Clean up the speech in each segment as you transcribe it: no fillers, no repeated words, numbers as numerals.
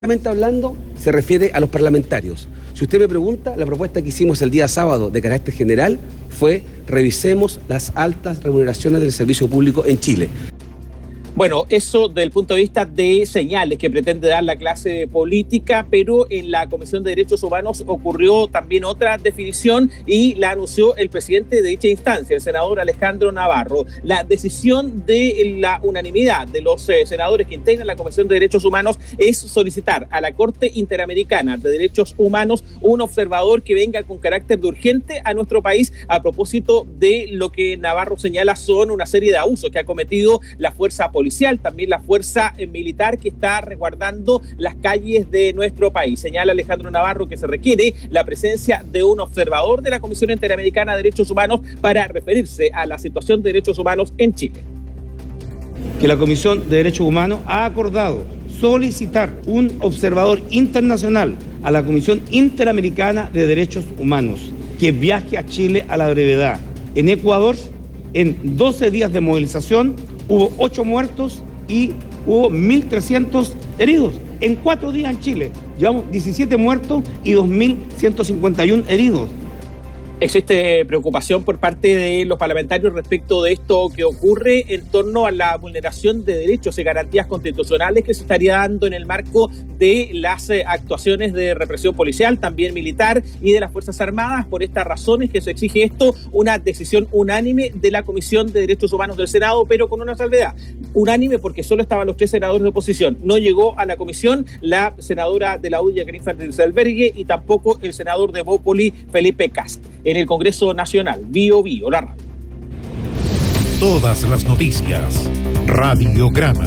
hablando, se refiere a los parlamentarios. Si usted me pregunta, la propuesta que hicimos el día sábado de carácter general fue revisemos las altas remuneraciones del servicio público en Chile. Bueno, eso desde el punto de vista de señales que pretende dar la clase política, pero en la Comisión de Derechos Humanos ocurrió también otra definición y la anunció el presidente de dicha instancia, el senador Alejandro Navarro. La decisión de la unanimidad de los senadores que integran la Comisión de Derechos Humanos es solicitar a la Corte Interamericana de Derechos Humanos un observador que venga con carácter de urgente a nuestro país a propósito de lo que Navarro señala son una serie de abusos que ha cometido la fuerza policial, también la fuerza militar que está resguardando las calles de nuestro país. Señala Alejandro Navarro que se requiere la presencia de un observador de la Comisión Interamericana de Derechos Humanos para referirse a la situación de derechos humanos en Chile. Que la Comisión de Derechos Humanos ha acordado solicitar un observador internacional a la Comisión Interamericana de Derechos Humanos que viaje a Chile a la brevedad. En Ecuador, en 12 días de movilización, hubo 8 muertos y hubo 1.300 heridos. En 4 días en Chile llevamos 17 muertos y 2.151 heridos. Existe preocupación por parte de los parlamentarios respecto de esto que ocurre en torno a la vulneración de derechos y garantías constitucionales que se estaría dando en el marco de las actuaciones de represión policial, también militar y de las Fuerzas Armadas. Por estas razones que se exige esto, una decisión unánime de la Comisión de Derechos Humanos del Senado, pero con una salvedad. Unánime porque solo estaban los 3 senadores de oposición. No llegó a la comisión la senadora de la UDI, Jacqueline Fernández Albergue, y tampoco el senador de Bópoli, Felipe Cast. En el Congreso Nacional, Bio, la radio. Todas las noticias, Radiograma.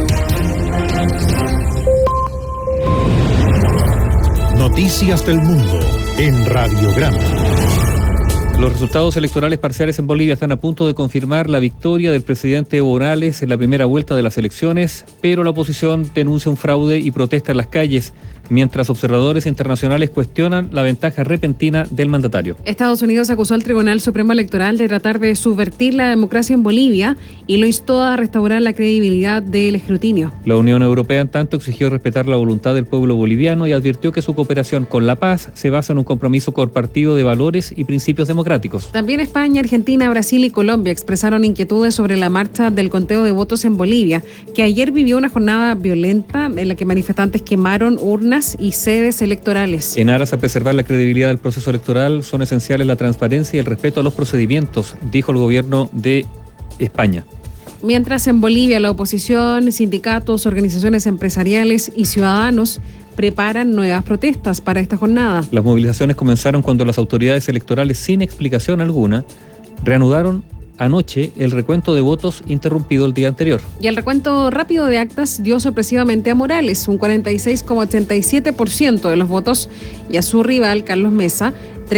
Noticias del mundo en Radiograma. Los resultados electorales parciales en Bolivia están a punto de confirmar la victoria del presidente Evo Morales en la primera vuelta de las elecciones, pero la oposición denuncia un fraude y protesta en las calles, mientras observadores internacionales cuestionan la ventaja repentina del mandatario. Estados Unidos acusó al Tribunal Supremo Electoral de tratar de subvertir la democracia en Bolivia y lo instó a restaurar la credibilidad del escrutinio. La Unión Europea, en tanto, exigió respetar la voluntad del pueblo boliviano y advirtió que su cooperación con la paz se basa en un compromiso compartido de valores y principios democráticos. También España, Argentina, Brasil y Colombia expresaron inquietudes sobre la marcha del conteo de votos en Bolivia, que ayer vivió una jornada violenta en la que manifestantes quemaron urnas y sedes electorales. En aras a preservar la credibilidad del proceso electoral, son esenciales la transparencia y el respeto a los procedimientos, dijo el gobierno de España. Mientras en Bolivia la oposición, sindicatos, organizaciones empresariales y ciudadanos preparan nuevas protestas para esta jornada. Las movilizaciones comenzaron cuando las autoridades electorales, sin explicación alguna, reanudaron anoche el recuento de votos interrumpido el día anterior. Y el recuento rápido de actas dio sorpresivamente a Morales, un 46,87% de los votos, y a su rival, Carlos Mesa,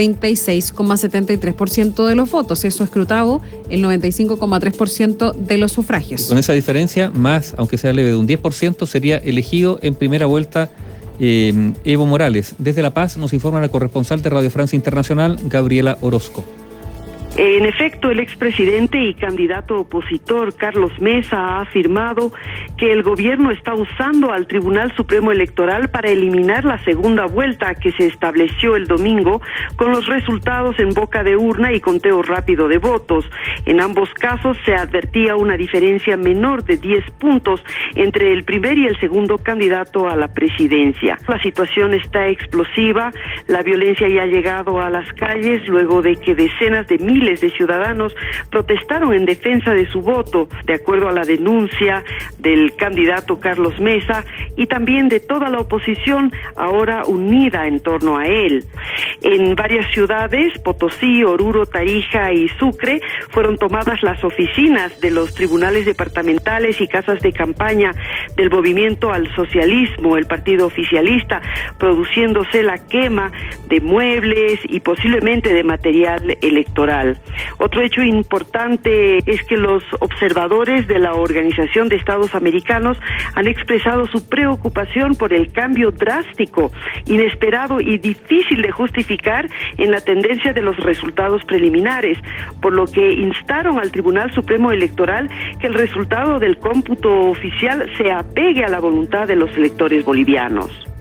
36,73% de los votos. Eso escrutado el 95,3% de los sufragios. Con esa diferencia, más, aunque sea leve, de un 10%, sería elegido en primera vuelta Evo Morales. Desde La Paz nos informa la corresponsal de Radio Francia Internacional, Gabriela Orozco. En efecto, el expresidente y candidato opositor Carlos Mesa ha afirmado que el gobierno está usando al Tribunal Supremo Electoral para eliminar la segunda vuelta que se estableció el domingo con los resultados en boca de urna y conteo rápido de votos. En ambos casos se advertía una diferencia menor de 10 puntos entre el primer y el segundo candidato a la presidencia. La situación está explosiva, la violencia ya ha llegado a las calles luego de que decenas de miles de ciudadanos protestaron en defensa de su voto, de acuerdo a la denuncia del candidato Carlos Mesa y también de toda la oposición ahora unida en torno a él. En varias ciudades, Potosí, Oruro, Tarija y Sucre, fueron tomadas las oficinas de los tribunales departamentales y casas de campaña del Movimiento al Socialismo, el partido oficialista, produciéndose la quema de muebles y posiblemente de material electoral. Otro hecho importante es que los observadores de la Organización de Estados Americanos han expresado su preocupación por el cambio drástico, inesperado y difícil de justificar en la tendencia de los resultados preliminares, por lo que instaron al Tribunal Supremo Electoral que el resultado del cómputo oficial se apegue a la voluntad de los electores bolivianos.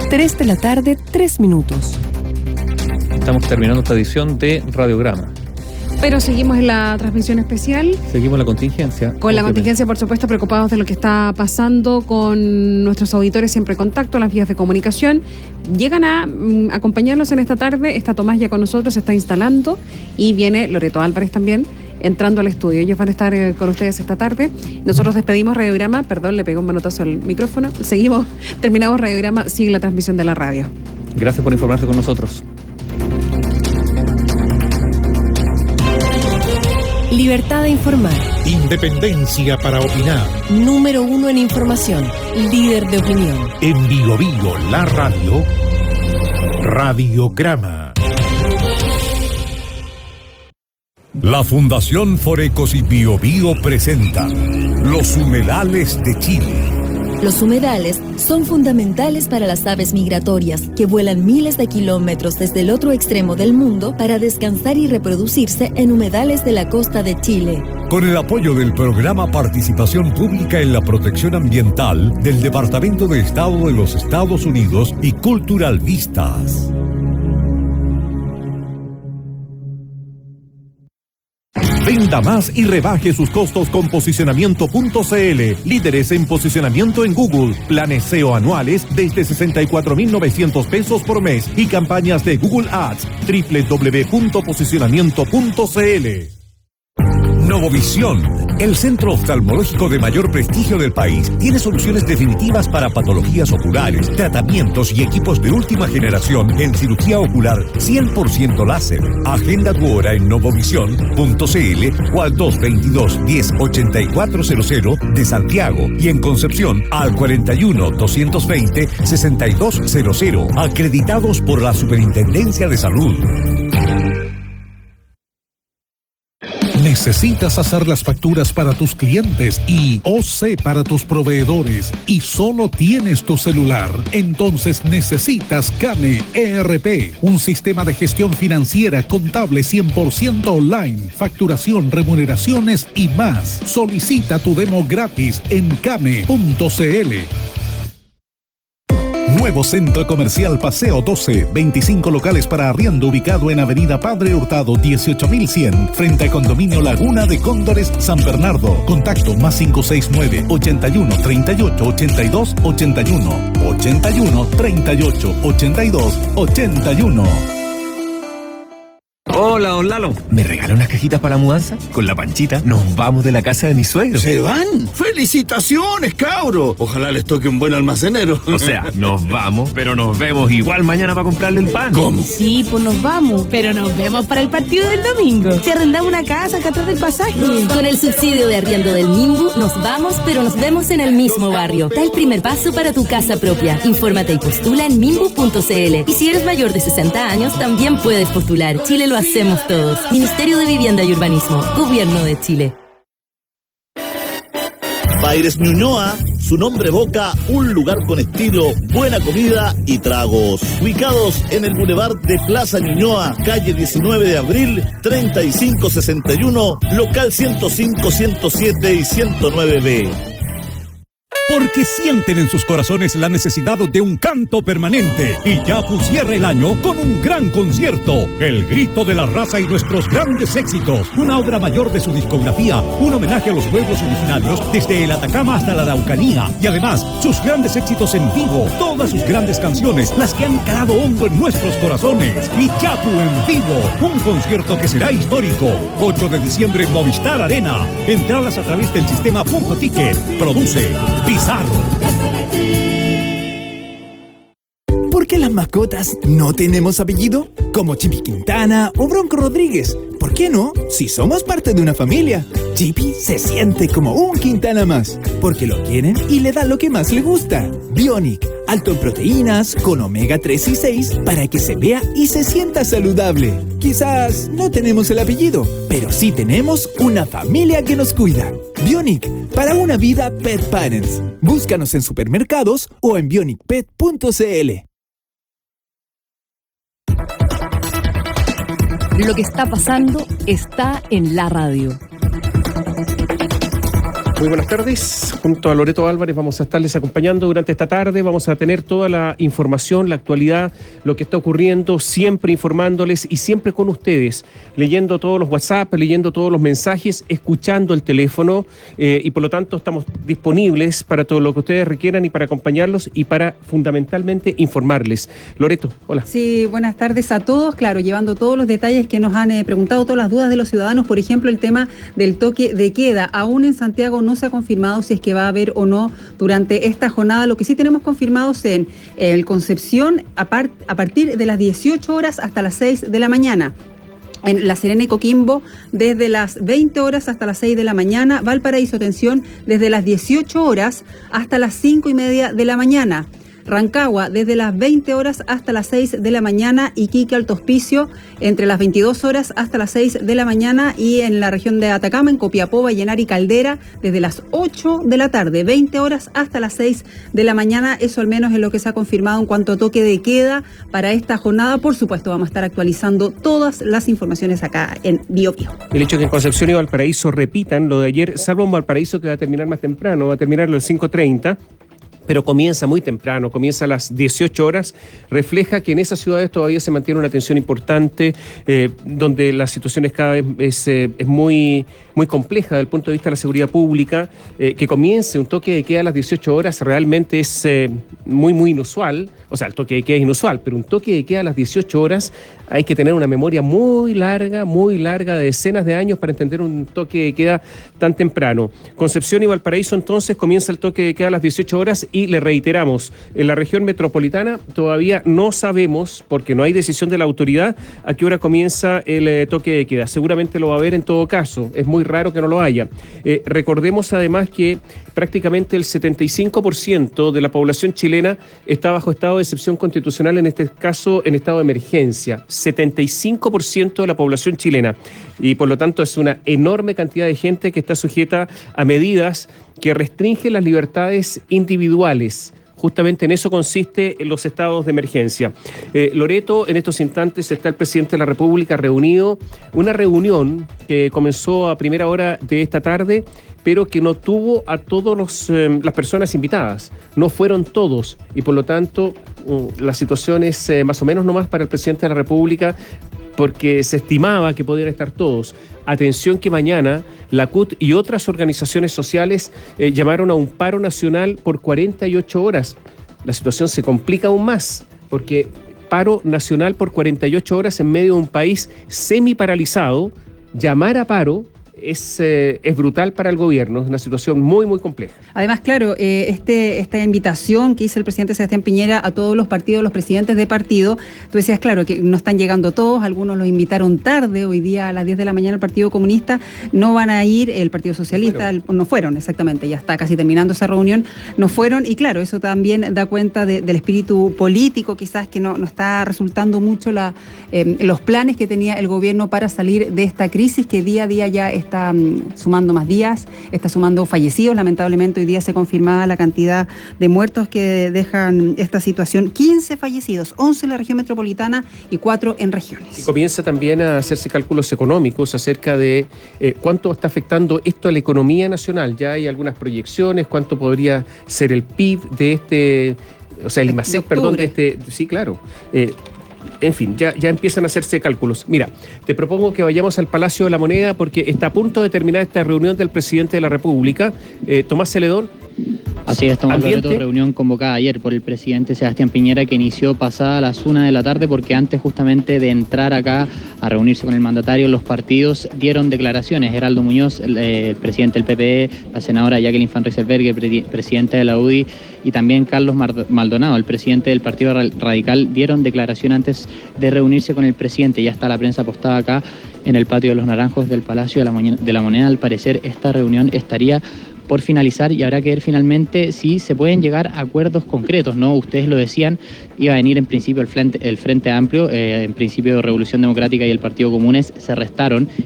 3 de la tarde, 3 minutos. Estamos terminando esta edición de Radiograma. Pero seguimos en la transmisión especial. Seguimos la contingencia. Con la contingencia, por supuesto, preocupados de lo que está pasando con nuestros auditores, siempre en contacto, las vías de comunicación. Llegan a acompañarnos en esta tarde. Está Tomás ya con nosotros, se está instalando. Y viene Loreto Álvarez también, entrando al estudio. Ellos van a estar con ustedes esta tarde. Nosotros despedimos Radiograma. Perdón, le pegó un manotazo al micrófono. Seguimos, terminamos Radiograma, sigue la transmisión de la radio. Gracias por informarse con nosotros. Libertad de informar. Independencia para opinar. Número 1 en información. Líder de opinión. En Bio Bio, la radio. Radiograma. La Fundación Forecos y Bio Bio presenta Los humedales de Chile. Los humedales son fundamentales para las aves migratorias que vuelan miles de kilómetros desde el otro extremo del mundo para descansar y reproducirse en humedales de la costa de Chile. Con el apoyo del programa Participación Pública en la Protección Ambiental del Departamento de Estado de los Estados Unidos y Cultural Vistas. Venda más y rebaje sus costos con Posicionamiento.cl. Líderes en posicionamiento en Google. Planes SEO anuales desde 64.900 pesos por mes y campañas de Google Ads. www.posicionamiento.cl. Novovisión, el centro oftalmológico de mayor prestigio del país, tiene soluciones definitivas para patologías oculares, tratamientos y equipos de última generación en cirugía ocular 100% láser. Agenda tu hora en novovisión.cl o al 222-108400 de Santiago y en Concepción al 41-220-6200, acreditados por la Superintendencia de Salud. Necesitas hacer las facturas para tus clientes y OC para tus proveedores y solo tienes tu celular. Entonces necesitas Kame ERP, un sistema de gestión financiera contable 100% online, facturación, remuneraciones y más. Solicita tu demo gratis en kame.cl. Nuevo Centro Comercial Paseo 12, 25 locales para arriendo ubicado en Avenida Padre Hurtado 18100, frente a Condominio Laguna de Cóndores, San Bernardo. Contacto más 569 81 38 82 81 81 38 82 81. Hola, don Lalo. ¿Me regala unas cajitas para la mudanza? Con la Panchita nos vamos de la casa de mis suegros. ¿Se van? ¡Felicitaciones, cabro! Ojalá les toque un buen almacenero. O sea, nos vamos, pero nos vemos igual mañana para comprarle el pan. ¿Cómo? Sí, pues nos vamos, pero nos vemos para el partido del domingo. Si arrendamos una casa acá atrás del pasaje. Con el subsidio de arriendo del Minbu, nos vamos, pero nos vemos en el mismo barrio. Da el primer paso para tu casa propia. Infórmate y postula en minbu.cl. Y si eres mayor de 60 años, también puedes postular. Chile lo hacemos todos. Ministerio de Vivienda y Urbanismo. Gobierno de Chile. Baires Ñuñoa, su nombre evoca un lugar con estilo, buena comida y tragos. Ubicados en el Boulevard de Plaza Ñuñoa, calle 19 de abril, 3561, local 105, 107 y 109B. Porque sienten en sus corazones la necesidad de un canto permanente. Y Yapu cierra el año con un gran concierto. El grito de la raza y nuestros grandes éxitos. Una obra mayor de su discografía. Un homenaje a los pueblos originarios desde el Atacama hasta la Araucanía. Y además, sus grandes éxitos en vivo. Todas sus grandes canciones. Las que han calado hondo en nuestros corazones. Y Yapu en vivo. Un concierto que será histórico. 8 de diciembre en Movistar Arena. Entradas a través del sistema Punto Ticket. Produce Pizarro. ¿Por qué las mascotas no tenemos apellido? Como Chipi Quintana o Bronco Rodríguez. ¿Por qué no? Si somos parte de una familia. Chipi se siente como un Quintana más, porque lo quieren y le dan lo que más le gusta. Bionic, alto en proteínas, con omega 3 y 6, para que se vea y se sienta saludable. Quizás no tenemos el apellido, pero sí tenemos una familia que nos cuida. Bionic, para una vida Pet Parents. Búscanos en supermercados o en bionicpet.cl. Lo que está pasando está en la radio. Muy buenas tardes. Junto a Loreto Álvarez vamos a estarles acompañando durante esta tarde. Vamos a tener toda la información, la actualidad, lo que está ocurriendo, siempre informándoles y siempre con ustedes, leyendo todos los WhatsApp, leyendo todos los mensajes, escuchando el teléfono y por lo tanto estamos disponibles para todo lo que ustedes requieran y para acompañarlos y para fundamentalmente informarles. Loreto, hola. Sí, buenas tardes a todos. Claro, llevando todos los detalles que nos han preguntado, todas las dudas de los ciudadanos, por ejemplo, el tema del toque de queda. Aún en Santiago no se ha confirmado si es que va a haber o no durante esta jornada. Lo que sí tenemos confirmados en el Concepción a partir de las 18 horas hasta las 6 de la mañana. En La Serena y Coquimbo desde las 20 horas hasta las 6 de la mañana. Valparaíso, atención, desde las 18 horas hasta las 5:30 de la mañana. Rancagua, desde las 20 horas hasta las 6 de la mañana. Iquique, Alto Hospicio, entre las 22 horas hasta las 6 de la mañana. Y en la región de Atacama, en Copiapó, Vallenar y Caldera, desde las 8 de la tarde, 20 horas hasta las 6 de la mañana. Eso al menos es lo que se ha confirmado en cuanto a toque de queda para esta jornada. Por supuesto, vamos a estar actualizando todas las informaciones acá en Bio Bio. El hecho de que en Concepción y Valparaíso repitan lo de ayer, salvo en Valparaíso que va a terminar más temprano, va a terminar a las 5:30. Pero comienza muy temprano, comienza a las 18 horas, refleja que en esas ciudades todavía se mantiene una tensión importante, donde la situación es cada vez es muy compleja desde el punto de vista de la seguridad pública. Que comience un toque de queda a las 18 horas realmente es muy inusual. O sea, el toque de queda es inusual, pero un toque de queda a las 18 horas hay que tener una memoria muy larga, de decenas de años para entender un toque de queda tan temprano. Concepción y Valparaíso entonces comienza el toque de queda a las 18 horas y le reiteramos, en la región metropolitana todavía no sabemos, porque no hay decisión de la autoridad, a qué hora comienza el toque de queda. Seguramente lo va a haber en todo caso, es muy raro que no lo haya. Recordemos además que prácticamente el 75% de la población chilena está bajo estado de excepción constitucional, en este caso en estado de emergencia. 75% de la población chilena. Y por lo tanto es una enorme cantidad de gente que está sujeta a medidas que restringen las libertades individuales. Justamente en eso consiste en los estados de emergencia. Loreto, en estos instantes está el presidente de la República reunido, una reunión que comenzó a primera hora de esta tarde, pero que no tuvo a todas las personas invitadas. No fueron todos y por lo tanto la situación es más o menos nomás para el presidente de la República, porque se estimaba que podían estar todos. Atención que mañana la CUT y otras organizaciones sociales llamaron a un paro nacional por 48 horas. La situación se complica aún más, porque paro nacional por 48 horas en medio de un país semi-paralizado, llamar a paro es brutal para el gobierno, es una situación muy compleja. Además, claro, esta invitación que hizo el presidente Sebastián Piñera a todos los partidos, los presidentes de partido, tú decías, claro, que no están llegando todos, algunos los invitaron tarde, hoy día a las 10 de la mañana el Partido Comunista, no van a ir, el Partido Socialista, no fueron exactamente, ya está casi terminando esa reunión, no fueron, y claro, eso también da cuenta del espíritu político, quizás que no está resultando mucho los planes que tenía el gobierno para salir de esta crisis, que día a día ya está sumando más días, está sumando fallecidos. Lamentablemente hoy día se confirmaba la cantidad de muertos que dejan esta situación. 15 fallecidos, 11 en la región metropolitana y 4 en regiones. Y comienza también a hacerse cálculos económicos acerca de cuánto está afectando esto a la economía nacional. Ya hay algunas proyecciones, cuánto podría ser el PIB de este, o sea, el IMASEC, perdón, de este, sí, claro. En fin, ya empiezan a hacerse cálculos. Mira, te propongo que vayamos al Palacio de la Moneda porque está a punto de terminar esta reunión del presidente de la República, Tomás Celedón. Así es, Tomás Loreto, reunión convocada ayer por el presidente Sebastián Piñera, que inició pasada las 1 de la tarde, porque antes justamente de entrar acá a reunirse con el mandatario, los partidos dieron declaraciones. Heraldo Muñoz, el presidente del PPE, la senadora Jacqueline Van Rysselberghe, presidente de la UDI, y también Carlos Maldonado, el presidente del Partido Radical, dieron declaración antes de reunirse con el presidente. Ya está la prensa postada acá en el patio de los Naranjos del Palacio de la Moneda. Al parecer esta reunión estaría por finalizar y habrá que ver finalmente si se pueden llegar a acuerdos concretos, ¿no? Ustedes lo decían, iba a venir en principio el Frente Amplio, en principio Revolución Democrática y el Partido Comunes se restaron